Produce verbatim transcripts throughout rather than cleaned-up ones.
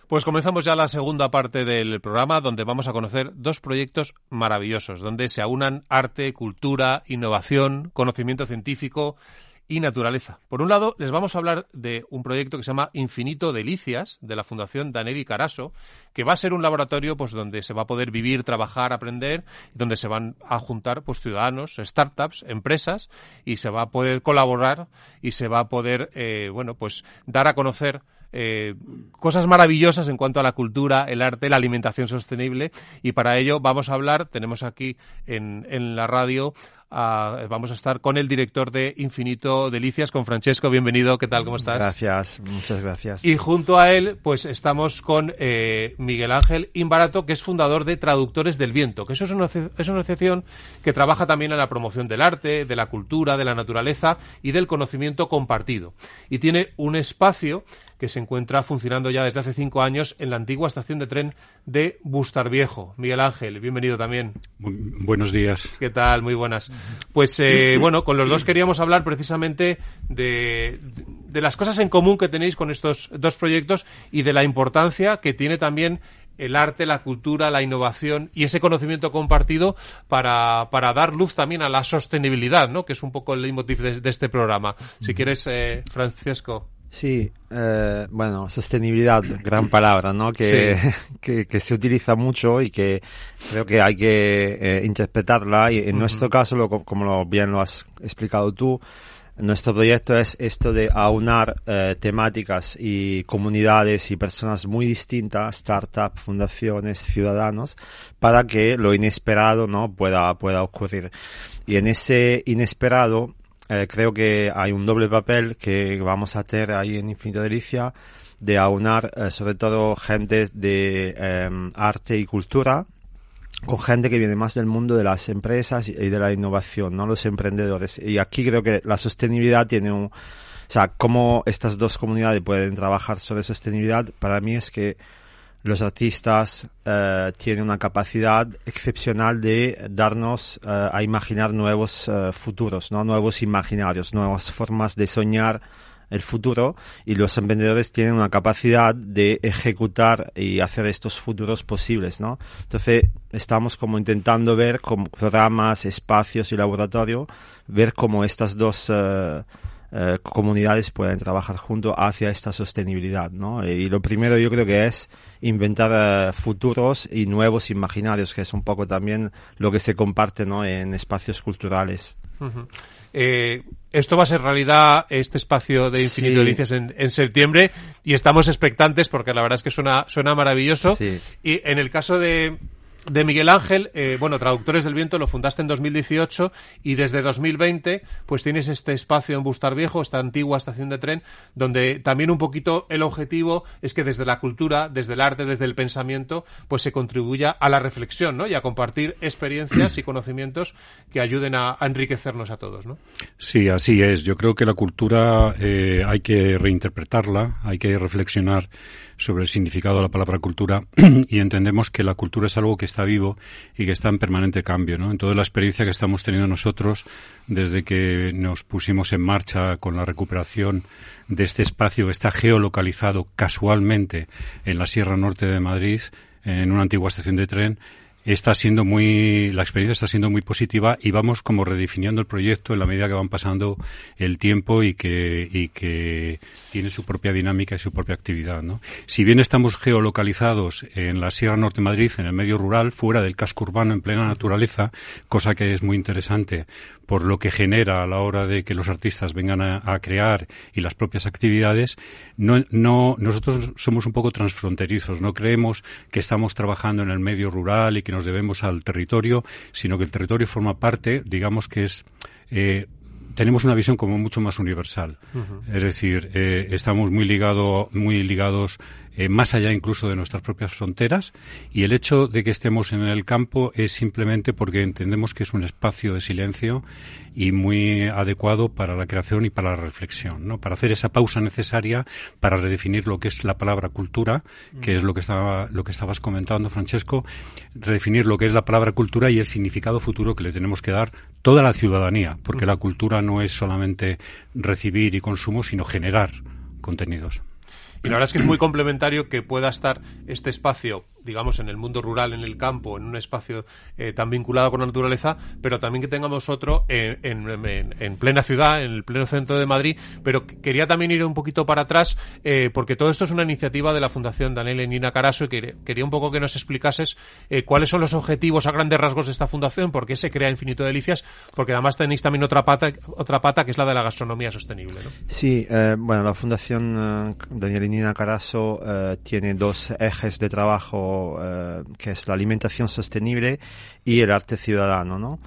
Pues comenzamos ya la segunda parte del programa, donde vamos a conocer dos proyectos maravillosos, donde se aunan arte, cultura, innovación, conocimiento científico y naturaleza. Por un lado, les vamos a hablar de un proyecto que se llama Infinito Delicias, de la Fundación Daneri Carasso, que va a ser un laboratorio pues donde se va a poder vivir, trabajar, aprender, donde se van a juntar pues ciudadanos, startups, empresas, y se va a poder colaborar y se va a poder eh, bueno pues dar a conocer Eh, cosas maravillosas en cuanto a la cultura, el arte, la alimentación sostenible, y para ello vamos a hablar, tenemos aquí en, en la radio, uh, vamos a estar con el director de Infinito Delicias, con Francesco. Bienvenido, ¿qué tal? ¿Cómo estás? Gracias, muchas gracias. Y junto a él, pues estamos con eh, Miguel Ángel Imbarato, que es fundador de Traductores del Viento, que eso es una, es una asociación que trabaja también en la promoción del arte, de la cultura, de la naturaleza y del conocimiento compartido. Y tiene un espacio que se encuentra funcionando ya desde hace cinco años en la antigua estación de tren de Bustarviejo. Miguel Ángel, bienvenido también. Muy, buenos días. ¿Qué tal? Muy buenas. Pues eh, bueno, con los dos queríamos hablar precisamente de, de las cosas en común que tenéis con estos dos proyectos y de la importancia que tiene también el arte, la cultura, la innovación y ese conocimiento compartido para, para dar luz también a la sostenibilidad, ¿no? Que es un poco el leitmotiv de, de este programa. Si quieres, eh, Francesco. Sí, eh, bueno, sostenibilidad, gran palabra, ¿no? Que, sí. que, que se utiliza mucho y que creo que hay que eh, interpretarla. Y en uh-huh. nuestro caso, lo, como lo, bien lo has explicado tú, nuestro proyecto es esto de aunar eh, temáticas y comunidades y personas muy distintas, startups, fundaciones, ciudadanos, para que lo inesperado, ¿no? pueda, pueda ocurrir. Y en ese inesperado, Eh, creo que hay un doble papel que vamos a tener ahí en Infinito Delicia, de aunar eh, sobre todo gente de eh, arte y cultura con gente que viene más del mundo de las empresas y de la innovación, ¿no? Los emprendedores. Y aquí creo que la sostenibilidad tiene un... O sea, cómo estas dos comunidades pueden trabajar sobre sostenibilidad, para mí es que los artistas eh, tienen una capacidad excepcional de darnos eh, a imaginar nuevos eh, futuros, ¿no? Nuevos imaginarios, nuevas formas de soñar el futuro, y los emprendedores tienen una capacidad de ejecutar y hacer estos futuros posibles, ¿no? Entonces estamos como intentando ver con programas, espacios y laboratorio, ver cómo estas dos eh, eh, comunidades pueden trabajar juntos hacia esta sostenibilidad, ¿no? Y lo primero yo creo que es inventar uh, futuros y nuevos imaginarios, que es un poco también lo que se comparte, ¿no? En espacios culturales. Uh-huh. Eh, esto va a ser realidad, este espacio de Infinito sí. Delicias en, en septiembre, y estamos expectantes porque la verdad es que suena, suena maravilloso. Sí. Y en el caso de... De Miguel Ángel, eh, bueno, Traductores del Viento lo fundaste en dos mil dieciocho y desde dos mil veinte pues tienes este espacio en Bustarviejo, esta antigua estación de tren, donde también un poquito el objetivo es que desde la cultura, desde el arte, desde el pensamiento, pues se contribuya a la reflexión, ¿no? Y a compartir experiencias y conocimientos que ayuden a, a enriquecernos a todos, ¿no? Sí, así es. Yo creo que la cultura eh, hay que reinterpretarla, hay que reflexionar sobre el significado de la palabra cultura y entendemos que la cultura es algo que está vivo y que está en permanente cambio, ¿no? Entonces la experiencia que estamos teniendo nosotros desde que nos pusimos en marcha con la recuperación de este espacio que está geolocalizado casualmente en la Sierra Norte de Madrid, en una antigua estación de tren, está siendo muy, la experiencia está siendo muy positiva y vamos como redefiniendo el proyecto en la medida que van pasando el tiempo y que, y que tiene su propia dinámica y su propia actividad, ¿no? Si bien estamos geolocalizados en la Sierra Norte de Madrid, en el medio rural, fuera del casco urbano, en plena naturaleza, cosa que es muy interesante por lo que genera a la hora de que los artistas vengan a, a crear y las propias actividades, no, no, nosotros somos un poco transfronterizos, no creemos que estamos trabajando en el medio rural y que nos debemos al territorio, sino que el territorio forma parte, digamos que es, eh, tenemos una visión como mucho más universal. Uh-huh. Es decir, eh, estamos muy ligado, muy ligados eh, más allá incluso de nuestras propias fronteras, y el hecho de que estemos en el campo es simplemente porque entendemos que es un espacio de silencio y muy adecuado para la creación y para la reflexión, ¿no? Para hacer esa pausa necesaria para redefinir lo que es la palabra cultura, que es lo que estaba, lo que estabas comentando, Francesco, redefinir lo que es la palabra cultura y el significado futuro que le tenemos que dar toda la ciudadanía, porque la cultura no es solamente recibir y consumo, sino generar contenidos. Y la verdad es que es muy complementario que pueda estar este espacio, digamos, en el mundo rural, en el campo, en un espacio eh, tan vinculado con la naturaleza, pero también que tengamos otro en, en, en, en plena ciudad, en el pleno centro de Madrid. Pero quería también ir un poquito para atrás, eh, porque todo esto es una iniciativa de la Fundación Daniel y Nina Carasso, y que, quería un poco que nos explicases eh, cuáles son los objetivos a grandes rasgos de esta fundación, por qué se crea Infinito Delicias, porque además tenéis también otra pata, otra pata que es la de la gastronomía sostenible, ¿no? Sí, eh, bueno, la Fundación eh, Daniel y Nina Carasso eh, tiene dos ejes de trabajo, eh, que es la alimentación sostenible y el arte ciudadano, ¿no?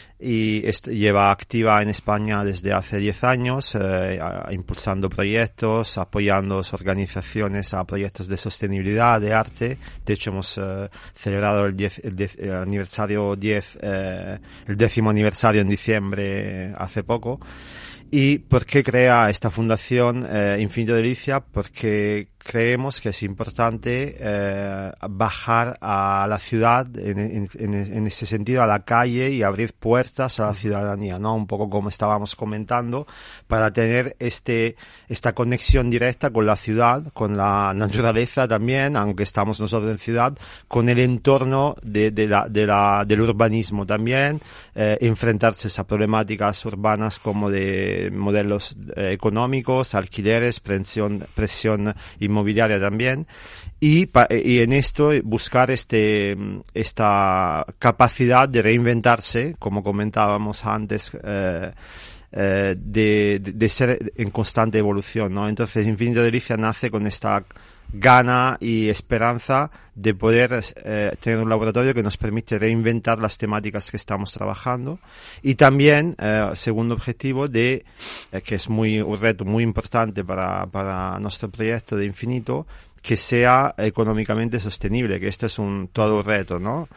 Y est- lleva activa en España desde hace diez años, eh, a- impulsando proyectos, apoyando organizaciones a proyectos de sostenibilidad, de arte. De hecho, hemos eh, celebrado el, diez, el, diez, el aniversario diez, eh, el décimo aniversario en diciembre, hace poco. ¿Y por qué crea esta fundación eh, Infinito Delicia? Porque creemos que es importante eh, bajar a la ciudad, en, en, en, en ese sentido, a la calle, y abrir puertas a la ciudadanía, ¿no? Un poco como estábamos comentando, para tener este esta conexión directa con la ciudad, con la naturaleza también, aunque estamos nosotros en ciudad, con el entorno de, de la, de la, del urbanismo también, eh, enfrentarse a problemáticas urbanas como de modelos eh, económicos, alquileres, presión, presión inmobiliaria también, y, pa, y en esto buscar este esta capacidad de reinventarse, como comentábamos antes, eh, eh, de, de, de ser en constante evolución, ¿no? Entonces, Infinito Delicia nace con esta gana y esperanza de poder eh, tener un laboratorio que nos permite reinventar las temáticas que estamos trabajando, y también, eh, segundo objetivo, de eh, que es muy un reto muy importante para, para nuestro proyecto de Infinito, que sea económicamente sostenible, que este es un todo un reto, ¿no?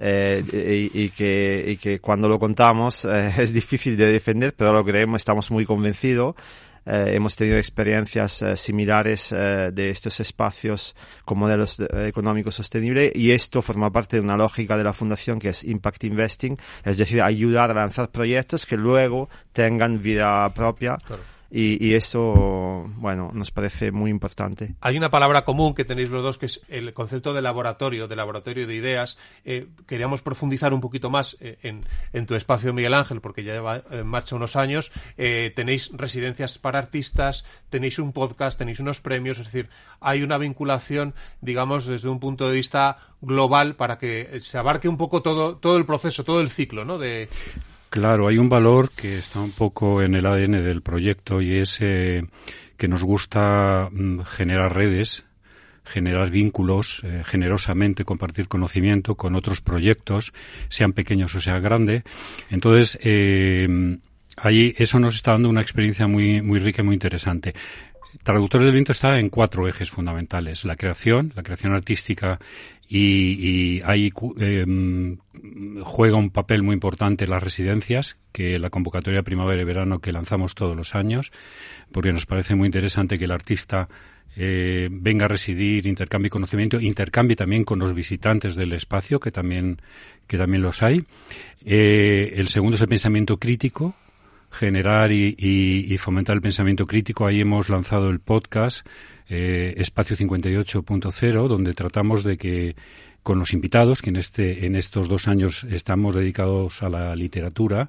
Eh, y, y que y que cuando lo contamos eh, es difícil de defender, pero lo creemos, estamos muy convencidos. Eh, hemos tenido experiencias eh, similares eh, de estos espacios con modelos de, eh, económicos sostenibles, y esto forma parte de una lógica de la fundación que es Impact Investing, es decir, ayudar a lanzar proyectos que luego tengan vida propia. Claro. Y, y eso, bueno, nos parece muy importante. Hay una palabra común que tenéis los dos, que es el concepto de laboratorio, de laboratorio de ideas. Eh, queríamos profundizar un poquito más eh, en, en tu espacio, Miguel Ángel, porque ya lleva en marcha unos años. Eh, tenéis residencias para artistas, tenéis un podcast, tenéis unos premios, es decir, hay una vinculación, digamos, desde un punto de vista global para que se abarque un poco todo, todo el proceso, todo el ciclo, ¿no? De... Claro, hay un valor que está un poco en el A D N del proyecto, y es eh, que nos gusta mm, generar redes, generar vínculos, eh, generosamente compartir conocimiento con otros proyectos, sean pequeños o sean grandes. Entonces, eh, ahí eso nos está dando una experiencia muy, muy rica y muy interesante. Traductores del Viento está en cuatro ejes fundamentales: la creación, la creación artística, y, y ahí eh, juega un papel muy importante las residencias, que la convocatoria primavera y verano que lanzamos todos los años, porque nos parece muy interesante que el artista eh, venga a residir, intercambie conocimiento, intercambie también con los visitantes del espacio, que también, que también los hay. Eh, el segundo es el pensamiento crítico, generar y, y, y fomentar el pensamiento crítico. Ahí hemos lanzado el podcast eh, Espacio cincuenta y ocho punto cero, donde tratamos de que con los invitados, que en este en estos dos años estamos dedicados a la literatura,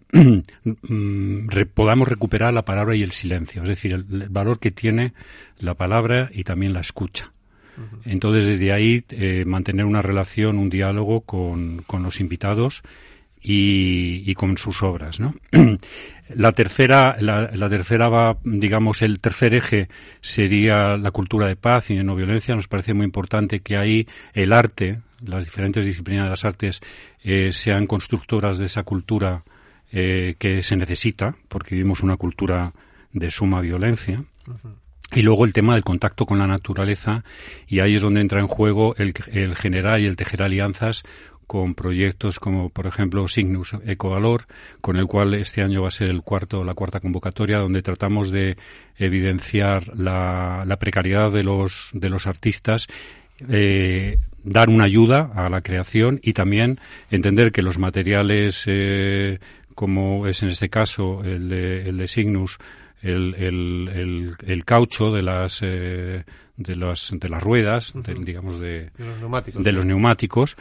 re, podamos recuperar la palabra y el silencio, es decir, el, el valor que tiene la palabra y también la escucha. Uh-huh. Entonces, desde ahí, eh, mantener una relación, un diálogo con, con los invitados y, y con sus obras, ¿no? La tercera, la, la tercera va, digamos, el tercer eje sería la cultura de paz y de no violencia. Nos parece muy importante que ahí el arte, las diferentes disciplinas de las artes, eh, sean constructoras de esa cultura eh, que se necesita, porque vivimos una cultura de suma violencia. Uh-huh. Y luego el tema del contacto con la naturaleza, y ahí es donde entra en juego el, el generar y el tejer alianzas con proyectos como, por ejemplo, Cygnus Ecovalor, con el cual este año va a ser el cuarto, la cuarta convocatoria, donde tratamos de evidenciar la, la precariedad de los, de los artistas, eh, dar una ayuda a la creación y también entender que los materiales, eh, como es en este caso el de, el de Cygnus, el, el, el, el caucho de las, eh, de las de las ruedas, uh-huh. de, digamos de, de los neumáticos, de los neumáticos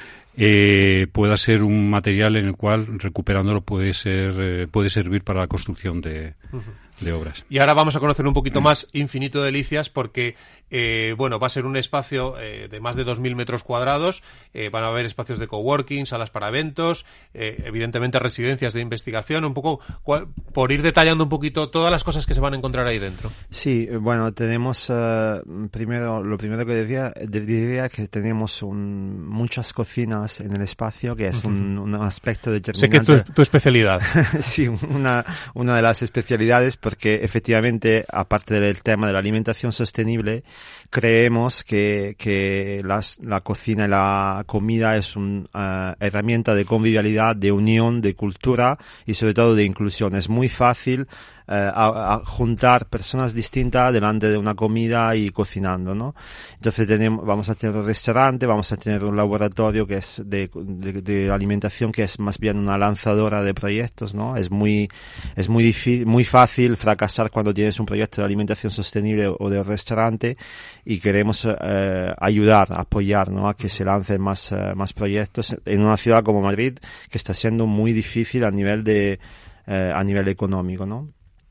eh, pueda ser un material en el cual recuperándolo puede ser eh, puede servir para la construcción de, uh-huh. de obras. Y ahora vamos a conocer un poquito más Infinito Delicias porque eh, bueno, va a ser un espacio eh, de más de dos mil metros cuadrados, eh, van a haber espacios de coworking, salas para eventos, eh, evidentemente residencias de investigación, un poco cual, por ir detallando un poquito todas las cosas que se van a encontrar ahí dentro. Sí, bueno, tenemos uh, primero, lo primero que decía, diría que tenemos un, muchas cocinas en el espacio, que es un, un aspecto determinante. Sé que es tu, tu especialidad. Sí, una, una de las especialidades, porque efectivamente, aparte del tema de la alimentación sostenible, creemos que, que las, la cocina y la comida es una uh, herramienta de convivialidad, de unión, de cultura y sobre todo de inclusión. Es muy fácil Uh, a, a juntar personas distintas delante de una comida y cocinando, ¿no? Entonces tenemos, vamos a tener un restaurante, vamos a tener un laboratorio que es de, de, de alimentación que es más bien una lanzadora de proyectos, ¿no? Es muy, es muy difícil, muy fácil fracasar cuando tienes un proyecto de alimentación sostenible o de restaurante y queremos uh, ayudar, apoyar, ¿no? A que se lancen más, uh, más proyectos en una ciudad como Madrid que está siendo muy difícil a nivel de, uh, a nivel económico, ¿no?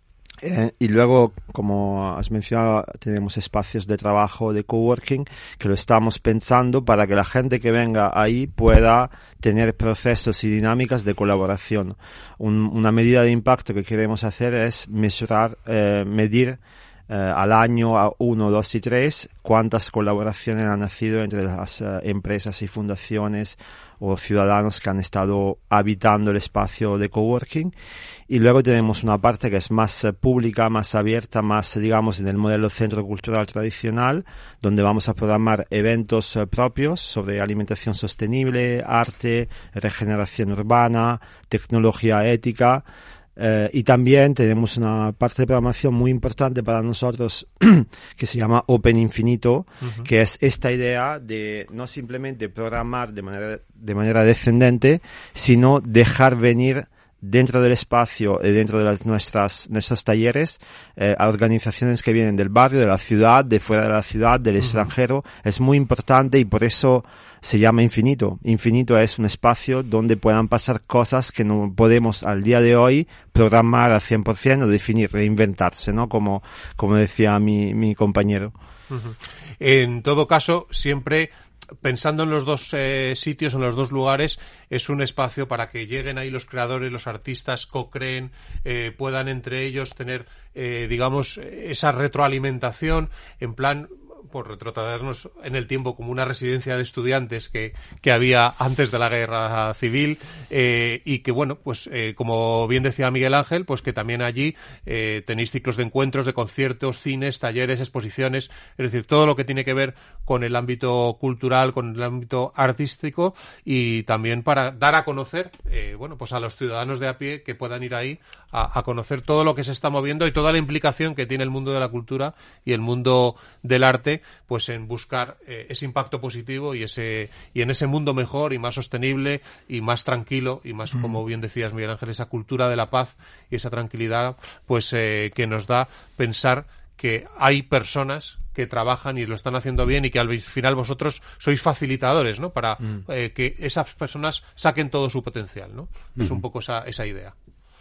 Eh, y luego, como has mencionado, tenemos espacios de trabajo, de coworking, que lo estamos pensando para que la gente que venga ahí pueda tener procesos y dinámicas de colaboración. Un, una medida de impacto que queremos hacer es mesurar, eh, medir eh, al año, a uno, dos y tres, cuántas colaboraciones han nacido entre las eh, empresas y fundaciones o ciudadanos que han estado habitando el espacio de coworking. Y luego tenemos una parte que es más eh, pública, más abierta, más, digamos, en el modelo centro cultural tradicional, donde vamos a programar eventos eh, propios sobre alimentación sostenible, arte, regeneración urbana, tecnología ética. Eh, y también tenemos una parte de programación muy importante para nosotros que se llama Open Infinito, uh-huh. que es esta idea de no simplemente programar de manera, de manera descendente, sino dejar venir dentro del espacio y dentro de las, nuestras, nuestros talleres eh, a organizaciones que vienen del barrio, de la ciudad, de fuera de la ciudad, del uh-huh. extranjero. Es muy importante y por eso se llama Infinito. Infinito es un espacio donde puedan pasar cosas que no podemos al día de hoy programar al cien por ciento o definir, reinventarse, ¿no? Como, como decía mi, mi compañero. Uh-huh. En todo caso, siempre pensando en los dos eh, sitios, en los dos lugares, es un espacio para que lleguen ahí los creadores, los artistas, co-creen, eh, puedan entre ellos tener, eh, digamos, esa retroalimentación, en plan, por retrotraernos en el tiempo como una residencia de estudiantes que, que había antes de la guerra civil, eh, y que bueno, pues eh, como bien decía Miguel Ángel, pues que también allí eh, tenéis ciclos de encuentros, de conciertos, cines, talleres, exposiciones, es decir, todo lo que tiene que ver con el ámbito cultural, con el ámbito artístico, y también para dar a conocer, eh, bueno, pues a los ciudadanos de a pie que puedan ir ahí a, a conocer todo lo que se está moviendo y toda la implicación que tiene el mundo de la cultura y el mundo del arte, pues en buscar eh, ese impacto positivo y ese y en ese mundo mejor y más sostenible y más tranquilo y más, mm. como bien decías, Miguel Ángel, esa cultura de la paz y esa tranquilidad, pues eh, que nos da pensar que hay personas que trabajan y lo están haciendo bien y que al final vosotros sois facilitadores, ¿no? Para mm. eh, que esas personas saquen todo su potencial, ¿no? Mm. Es un poco esa, esa idea.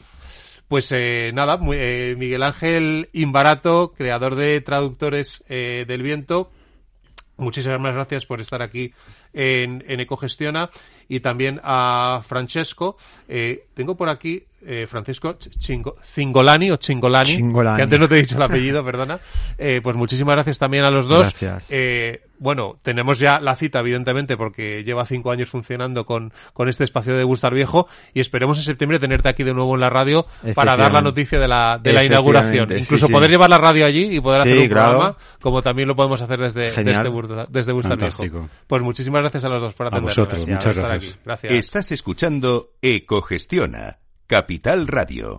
Pues eh, nada, muy, eh, Miguel Ángel Imbarato, creador de Traductores eh, del Viento, muchísimas gracias por estar aquí en, en Ecogestiona, y también a Francesco. Eh, tengo por aquí eh, Francisco Chingo, Cingolani o Chingolani, Chingolani, que antes no te he dicho el apellido, perdona. Eh, pues muchísimas gracias también a los dos. Gracias. Eh, bueno, tenemos ya la cita, evidentemente, porque lleva cinco años funcionando con, con este espacio de Gustar Viejo, y esperemos en septiembre tenerte aquí de nuevo en la radio para dar la noticia de la, de la inauguración. Incluso sí, poder sí. llevar la radio allí y poder sí, hacer un claro. programa, como también lo podemos hacer desde, desde, desde Gustar Viejo. Pues muchísimas gracias a los dos por atendernos. A vosotros, muchas gracias. Gracias. Estás escuchando Ecogestiona, Capital Radio.